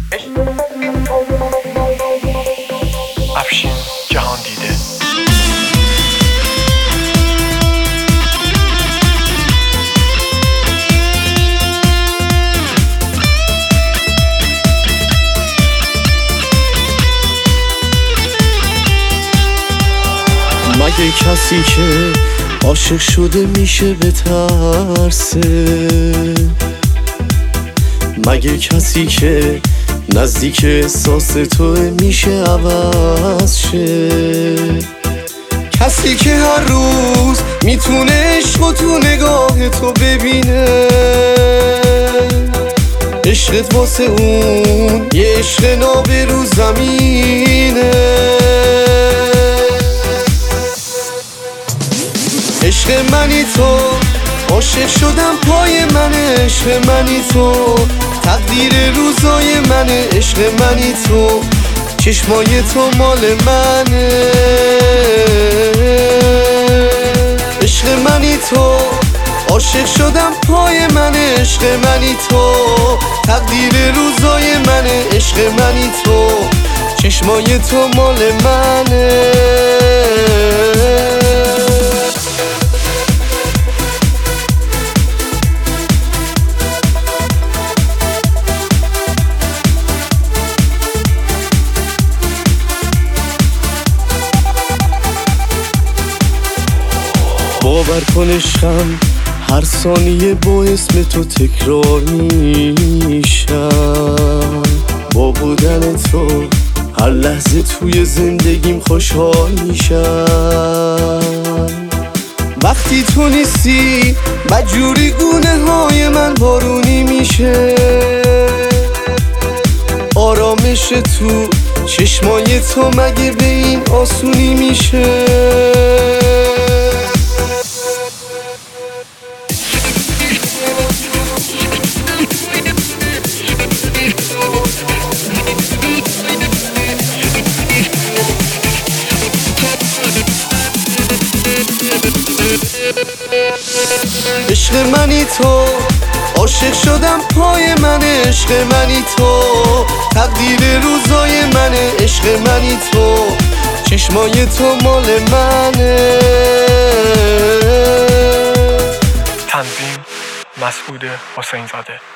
افشین جهان دیده. مگه کسی که عاشق شده میشه بترسه؟ مگه کسی که نزدیک احساس تو میشه عوض شه؟ کسی که هر روز میتونه عشق تو نگاه تو ببینه، عشقت واسه اون یه عشق نابرو زمینه. عشق منی تو، عاشق شدم پای منه. عشق منی تو، تقدیر روزای منه. عشق منی تو، چشمای تو مال منه. عشق منی تو، عاشق شدم پای منه. عشق منی تو، تقدیر روزای منه. عشق منی تو، چشمای تو مال منه. باور کن عشقم هر ثانیه با اسم تو تکرار میشم. با بودن تو هر لحظه توی زندگیم خوشحال میشم. وقتی تو نیستی بدجوری گونه های من بارونی میشه. آرامش تو چشمای تو مگه به این آسونی میشه؟ عشق منی تو، عاشق شدم پای منه. عشق منی تو، تقدیر روزای منه. عشق منی تو، چشمای تو مال منه. تنظیم مسعود حسین زاده.